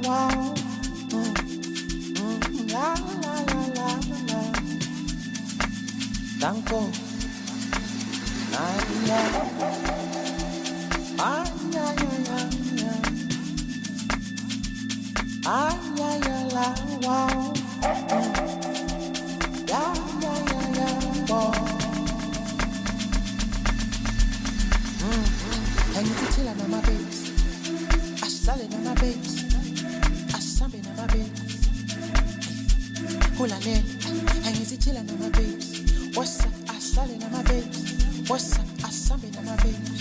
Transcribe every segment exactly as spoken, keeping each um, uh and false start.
wow. Mm, mm, la la la la la. Danko. Ay, ay, ay, ay, ay, ay. Ay, ay, ay, la, wow. Mm. Yeah, yeah, yeah, yeah, wow. Mm, mm. And you chill on my babes. I sell on my babes. I sambe on my babes. Hula ne. And you chill on my babes. What's up? I sell on my babes. What's up? I sambe on my babes.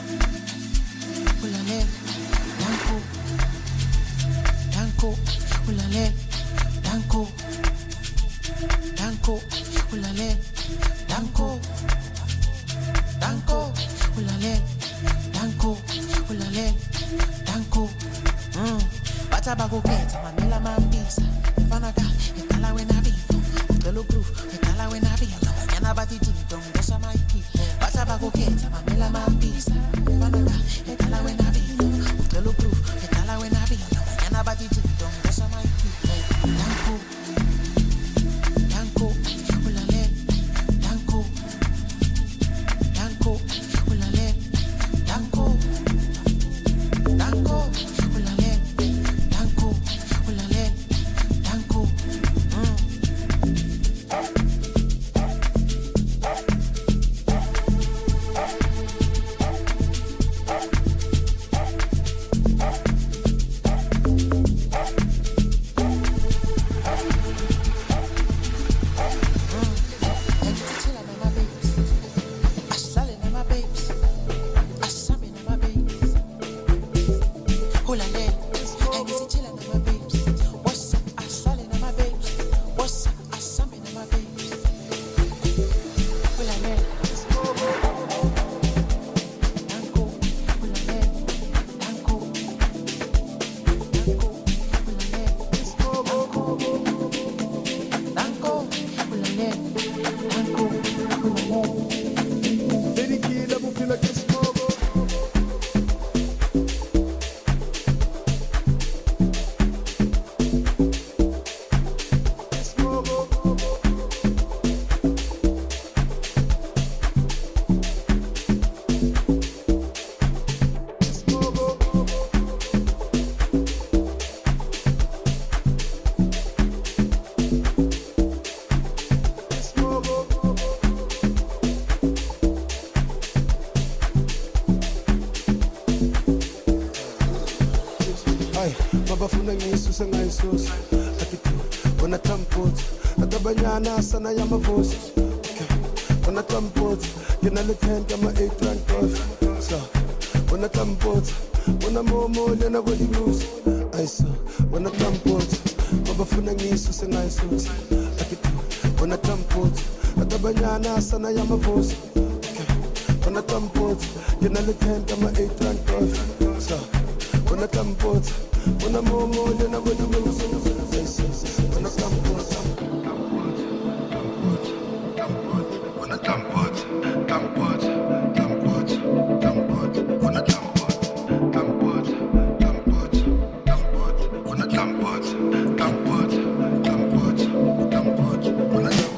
Hula ne. Danko. Danko. Hula ne. Danko. Danko, ulale, danko, danko, ulale, danko, ulale, danko. Mm. Bacha bago keta, mamela mambisa. Fanaga, etala wena bipo. Utelo groove, etala wena bipo. Mañana bati tinto, ngosa maiki. Bacha bago keta, mamela mambisa. Fanaga, etala wena bipo. Utelo groove, etala wena bipo. Mañana bati tinto, ngosa maiki. Danko. Danko, ulale, danko, danko, ulale, danko, danko, ulale, danko, ulale, danko. Mm. Banyana sana ya mavosi. Okay. Wanna tampot, kina litenda ma eight rank off. So, wanna tampot, wanna momo lena body blues. I saw, wanna tampot, baba funa ngisu senga isus. Akitu, wanna tampot, ata banyana sana ya mavosi. Okay. Wanna tampot, kina litenda ma eight rank off. So, wanna tampot, wanna momo lena body blues. I saw, wanna tampot. Tampot, tampot, tampot, tampot, una tampot, tampot, tampot, tampot, una tampot, tampot, tampot, tampot, una tampot.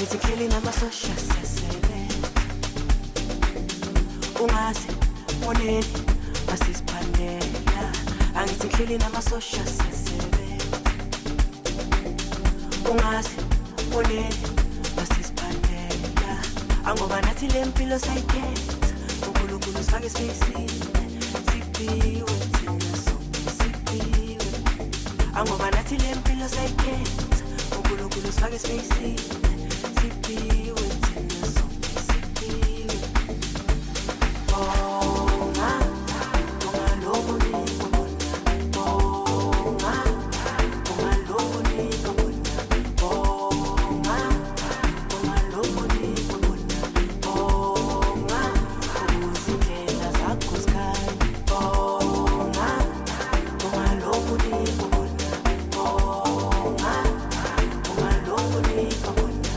angithi clearly namasosha siyasele ungazi moneni masisiphandela angithi clearly namasosha siyasele ungazi moneni masisiphandela angoba nathi lempilo sayikhetha uNkulunkulu sifake sibeyisile siphiwe thina sonke siphiwe angoba nathi lempilo sayikhetha uNkulunkulu sifake sibeyisile siphiwe thina sonke siphiwe bonga bonga lokhu nikubona bonga bonga lokhu nikubona bonga bonga lokhu nikubona bonga uzindlela zakho sky bonga bonga lokhu nikubona bonga bonga lokhu nikubona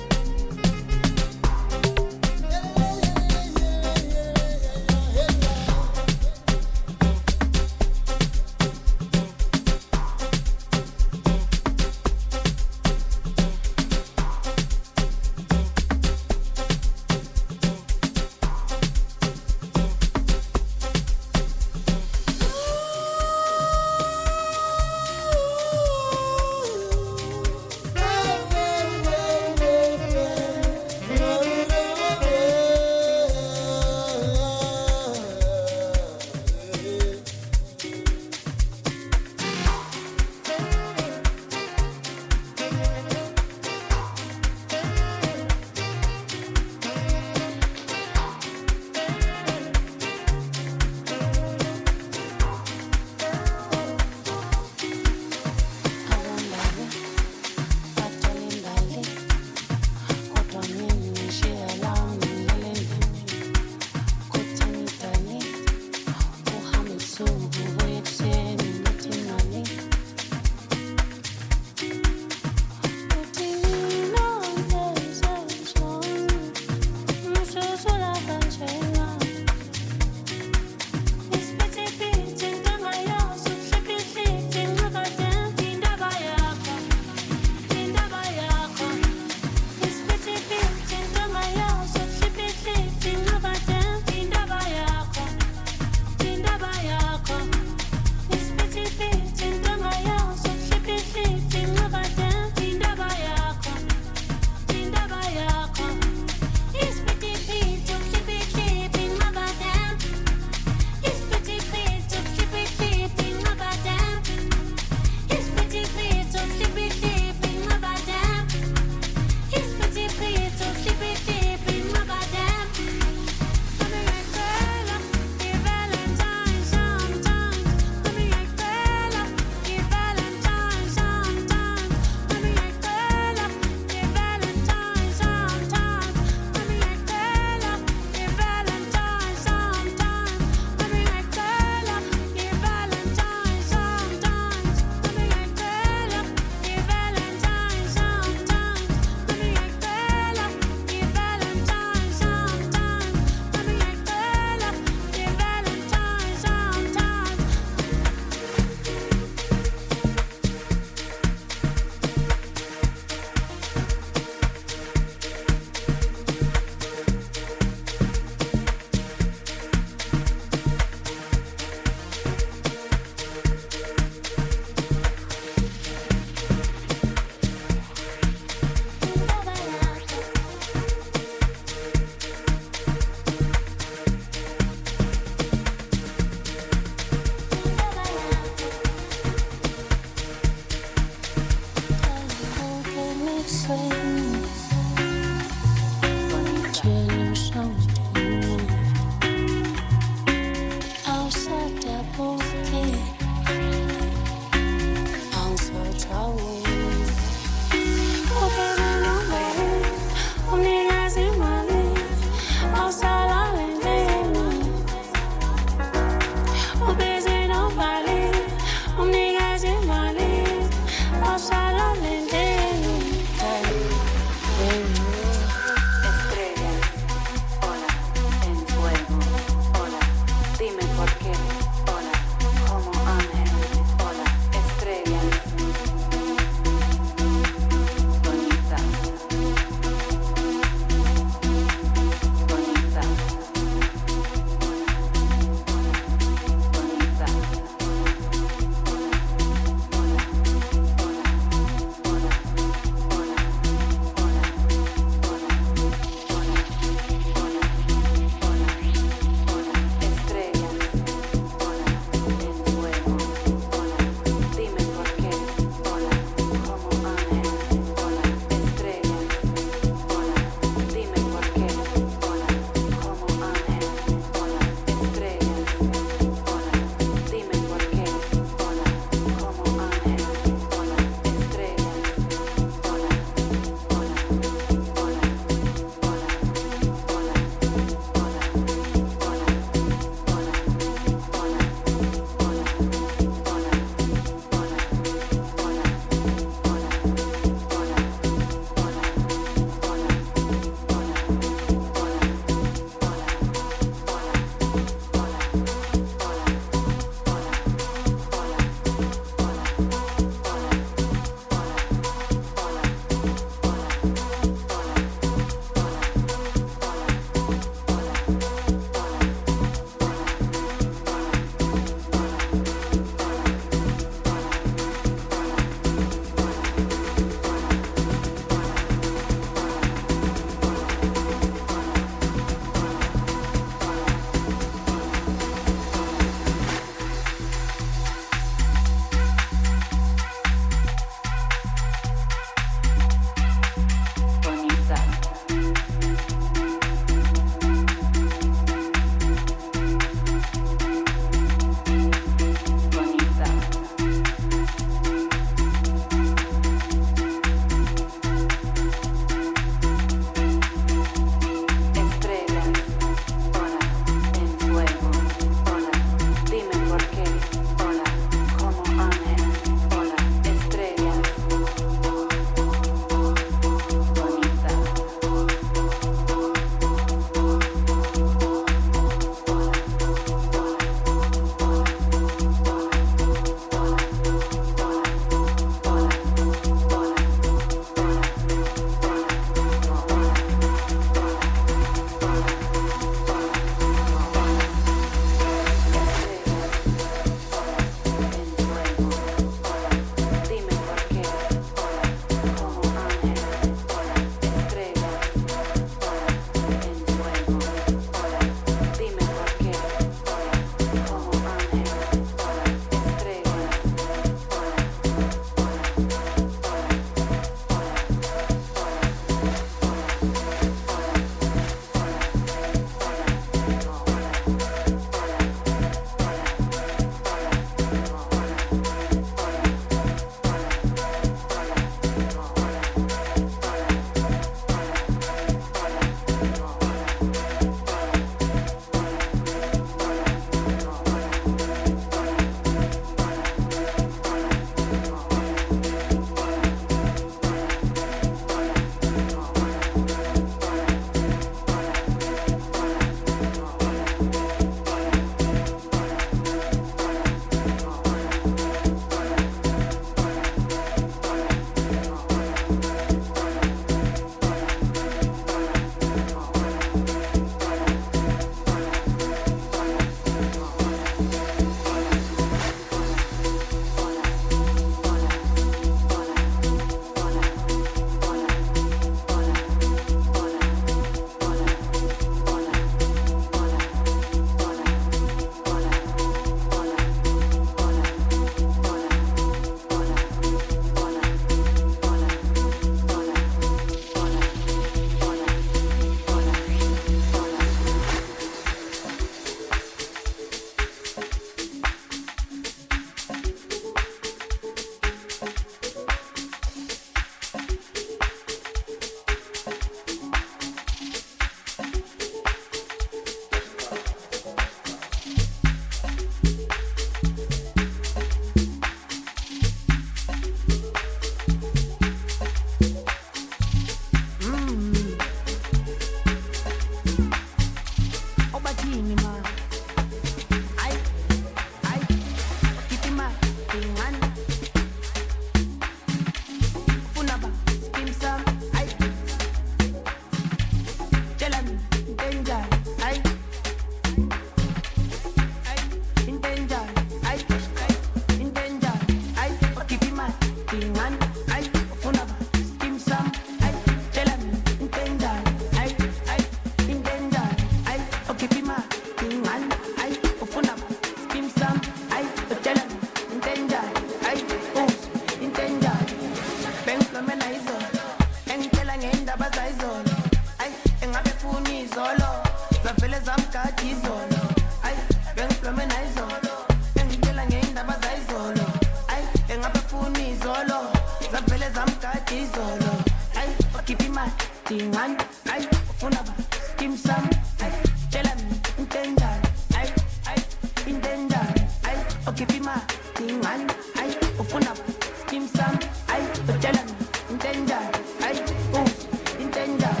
tingan, ay, ufuna ba, skim sam, ay, tell me, intendan, ay, ay, intendan, ay, okay, pima, tingan, ay, ufuna ba, skim sam, ay, tell me, intendan, ay, ooh, intendan.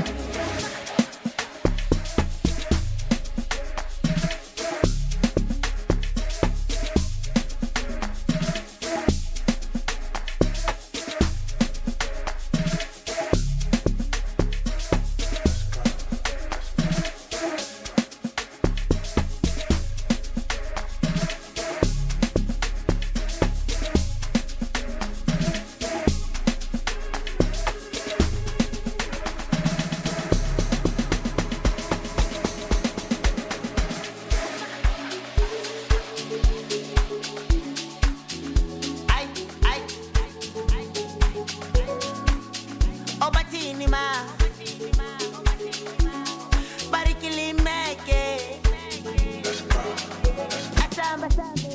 Barikili meke. Asamba samba.